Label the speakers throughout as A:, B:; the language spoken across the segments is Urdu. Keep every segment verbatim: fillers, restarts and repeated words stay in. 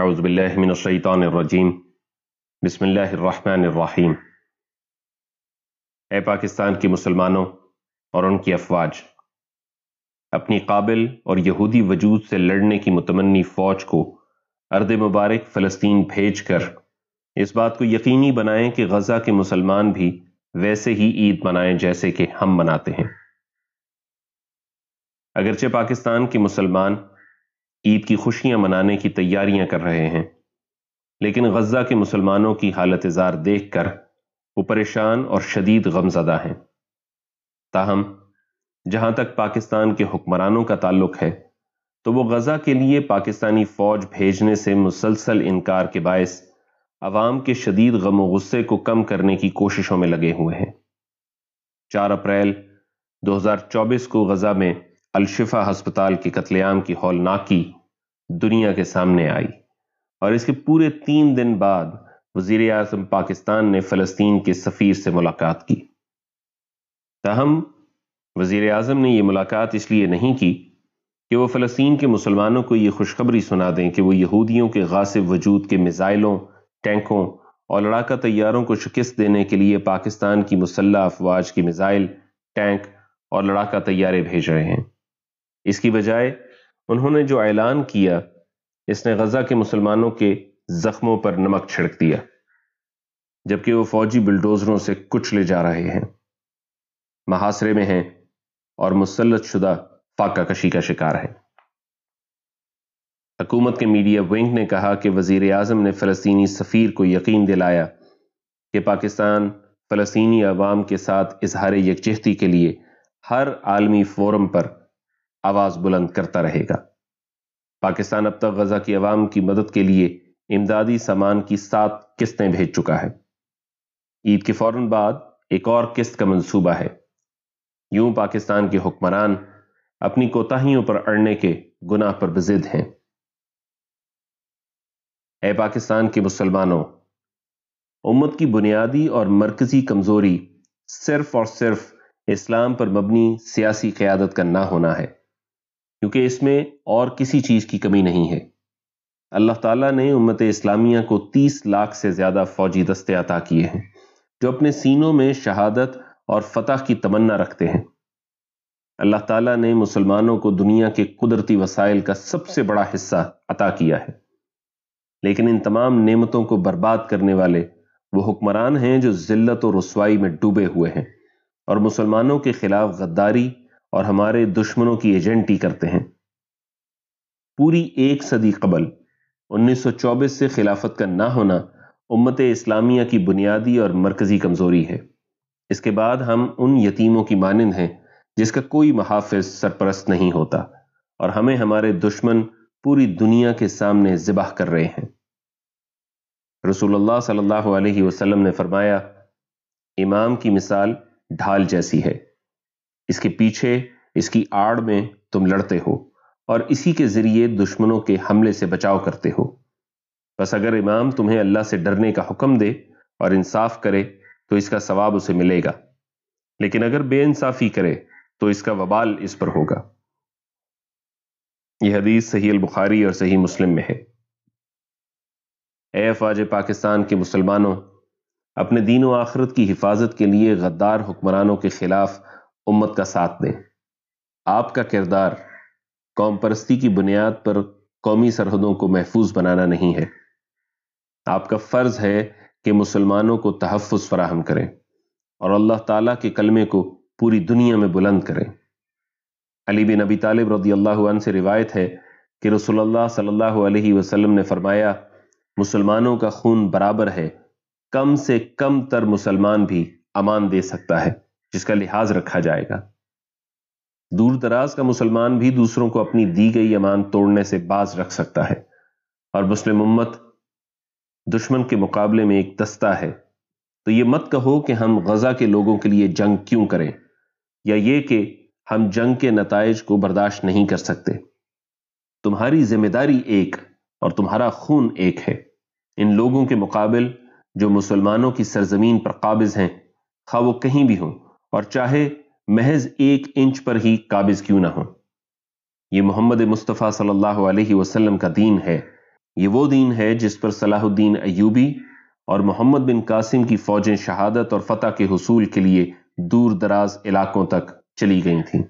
A: اعوذ باللہ من الشیطان الرجیم بسم اللہ الرحمن الرحیم۔ اے پاکستان کی مسلمانوں اور ان کی افواج، اپنی قابل اور یہودی وجود سے لڑنے کی متمنی فوج کو ارض مبارک فلسطین بھیج کر اس بات کو یقینی بنائیں کہ غزہ کے مسلمان بھی ویسے ہی عید منائیں جیسے کہ ہم مناتے ہیں۔ اگرچہ پاکستان کے مسلمان عید کی خوشیاں منانے کی تیاریاں کر رہے ہیں، لیکن غزہ کے مسلمانوں کی حالت زار دیکھ کر وہ پریشان اور شدید غمزدہ ہیں۔ تاہم جہاں تک پاکستان کے حکمرانوں کا تعلق ہے تو وہ غزہ کے لیے پاکستانی فوج بھیجنے سے مسلسل انکار کے باعث عوام کے شدید غم و غصے کو کم کرنے کی کوششوں میں لگے ہوئے ہیں۔ چار اپریل دو ہزار چوبیس کو غزہ میں الشفا ہسپتال کے قتل عام کی ہولناکی دنیا کے سامنے آئی، اور اس کے پورے تین دن بعد وزیر اعظم پاکستان نے فلسطین کے سفیر سے ملاقات کی۔ تاہم وزیر اعظم نے یہ ملاقات اس لیے نہیں کی کہ وہ فلسطین کے مسلمانوں کو یہ خوشخبری سنا دیں کہ وہ یہودیوں کے غاصب وجود کے میزائلوں، ٹینکوں اور لڑاکا طیاروں کو شکست دینے کے لیے پاکستان کی مسلح افواج کی میزائل، ٹینک اور لڑاکا طیارے بھیج رہے ہیں۔ اس کی بجائے انہوں نے جو اعلان کیا، اس نے غزہ کے مسلمانوں کے زخموں پر نمک چھڑک دیا، جبکہ وہ فوجی بلڈوزروں سے کچلے جا رہے ہیں، محاصرے میں ہیں اور مسلط شدہ فاقہ کشی کا شکار ہیں۔ حکومت کے میڈیا ونگ نے کہا کہ وزیر اعظم نے فلسطینی سفیر کو یقین دلایا کہ پاکستان فلسطینی عوام کے ساتھ اظہار یکجہتی کے لیے ہر عالمی فورم پر آواز بلند کرتا رہے گا۔ پاکستان اب تک غزہ کی عوام کی مدد کے لیے امدادی سامان کی سات قسطیں بھیج چکا ہے۔ عید کے فوراً بعد ایک اور قسط کا منصوبہ ہے۔ یوں پاکستان کے حکمران اپنی کوتاہیوں پر اڑنے کے گناہ پر بضد ہیں۔ اے پاکستان کے مسلمانوں، امت کی بنیادی اور مرکزی کمزوری صرف اور صرف اسلام پر مبنی سیاسی قیادت کا نہ ہونا ہے، کیونکہ اس میں اور کسی چیز کی کمی نہیں ہے۔ اللہ تعالیٰ نے امت اسلامیہ کو تیس لاکھ سے زیادہ فوجی دستے عطا کیے ہیں جو اپنے سینوں میں شہادت اور فتح کی تمنا رکھتے ہیں۔ اللہ تعالیٰ نے مسلمانوں کو دنیا کے قدرتی وسائل کا سب سے بڑا حصہ عطا کیا ہے، لیکن ان تمام نعمتوں کو برباد کرنے والے وہ حکمران ہیں جو ذلت و رسوائی میں ڈوبے ہوئے ہیں اور مسلمانوں کے خلاف غداری اور ہمارے دشمنوں کی ایجنٹی کرتے ہیں۔ پوری ایک صدی قبل انیس سو چوبیس سے خلافت کا نہ ہونا امت اسلامیہ کی بنیادی اور مرکزی کمزوری ہے۔ اس کے بعد ہم ان یتیموں کی مانند ہیں جس کا کوئی محافظ سرپرست نہیں ہوتا، اور ہمیں ہمارے دشمن پوری دنیا کے سامنے ذبح کر رہے ہیں۔ رسول اللہ صلی اللہ علیہ وسلم نے فرمایا، امام کی مثال ڈھال جیسی ہے، اس کے پیچھے اس کی آڑ میں تم لڑتے ہو اور اسی کے ذریعے دشمنوں کے حملے سے بچاؤ کرتے ہو۔ بس اگر امام تمہیں اللہ سے ڈرنے کا حکم دے اور انصاف کرے تو اس کا ثواب اسے ملے گا، لیکن اگر بے انصافی کرے تو اس کا وبال اس پر ہوگا۔ یہ حدیث صحیح البخاری اور صحیح مسلم میں ہے۔ اے افواج پاکستان کے مسلمانوں، اپنے دین و آخرت کی حفاظت کے لیے غدار حکمرانوں کے خلاف امت کا ساتھ دیں۔ آپ کا کردار قوم پرستی کی بنیاد پر قومی سرحدوں کو محفوظ بنانا نہیں ہے۔ آپ کا فرض ہے کہ مسلمانوں کو تحفظ فراہم کریں اور اللہ تعالیٰ کے کلمے کو پوری دنیا میں بلند کریں۔ علی بن ابی طالب رضی اللہ عنہ سے روایت ہے کہ رسول اللہ صلی اللہ علیہ وسلم نے فرمایا، مسلمانوں کا خون برابر ہے، کم سے کم تر مسلمان بھی امان دے سکتا ہے جس کا لحاظ رکھا جائے گا۔ دور دراز کا مسلمان بھی دوسروں کو اپنی دی گئی امان توڑنے سے باز رکھ سکتا ہے، اور مسلم امت دشمن کے مقابلے میں ایک دستہ ہے۔ تو یہ مت کہو کہ ہم غزہ کے لوگوں کے لیے جنگ کیوں کریں، یا یہ کہ ہم جنگ کے نتائج کو برداشت نہیں کر سکتے۔ تمہاری ذمہ داری ایک اور تمہارا خون ایک ہے۔ ان لوگوں کے مقابل جو مسلمانوں کی سرزمین پر قابض ہیں، خواہ وہ کہیں بھی ہوں اور چاہے محض ایک انچ پر ہی قابض کیوں نہ ہوں۔ یہ محمد مصطفیٰ صلی اللہ علیہ وسلم کا دین ہے یہ وہ دین ہے جس پر صلاح الدین ایوبی اور محمد بن قاسم کی فوجیں شہادت اور فتح کے حصول کے لیے دور دراز علاقوں تک چلی گئی تھیں۔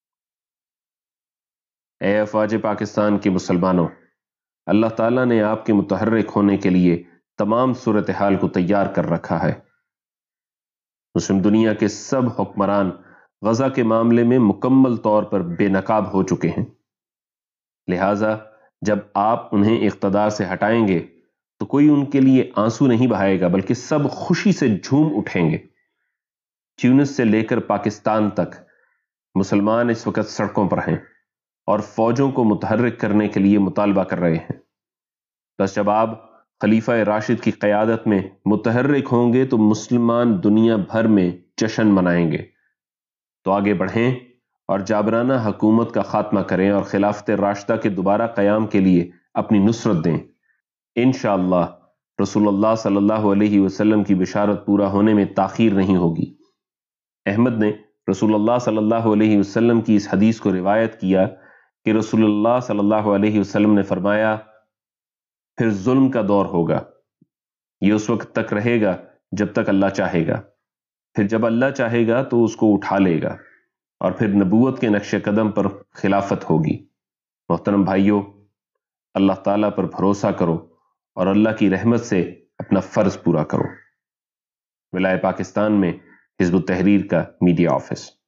A: اے افواج پاکستان کے مسلمانوں، اللہ تعالیٰ نے آپ کے متحرک ہونے کے لیے تمام صورتحال کو تیار کر رکھا ہے۔ مسلم دنیا کے سب حکمران غزہ کے معاملے میں مکمل طور پر بے نقاب ہو چکے ہیں، لہٰذا جب آپ انہیں اقتدار سے ہٹائیں گے تو کوئی ان کے لیے آنسو نہیں بہائے گا، بلکہ سب خوشی سے جھوم اٹھیں گے۔ تیونس سے لے کر پاکستان تک مسلمان اس وقت سڑکوں پر ہیں اور فوجوں کو متحرک کرنے کے لیے مطالبہ کر رہے ہیں۔ بس جب آپ خلیفہ راشد کی قیادت میں متحرک ہوں گے تو مسلمان دنیا بھر میں جشن منائیں گے۔ تو آگے بڑھیں اور جابرانہ حکومت کا خاتمہ کریں اور خلافت راشدہ کے دوبارہ قیام کے لیے اپنی نصرت دیں۔ انشاءاللہ رسول اللہ صلی اللہ علیہ وسلم کی بشارت پورا ہونے میں تاخیر نہیں ہوگی۔ احمد نے رسول اللہ صلی اللہ علیہ وسلم کی اس حدیث کو روایت کیا کہ رسول اللہ صلی اللہ علیہ وسلم نے فرمایا، پھر ظلم کا دور ہوگا، یہ اس وقت تک رہے گا جب تک اللہ چاہے گا، پھر جب اللہ چاہے گا تو اس کو اٹھا لے گا، اور پھر نبوت کے نقش قدم پر خلافت ہوگی۔ محترم بھائیوں، اللہ تعالیٰ پر بھروسہ کرو اور اللہ کی رحمت سے اپنا فرض پورا کرو۔ ولایت پاکستان میں حزب التحریر کا میڈیا آفس۔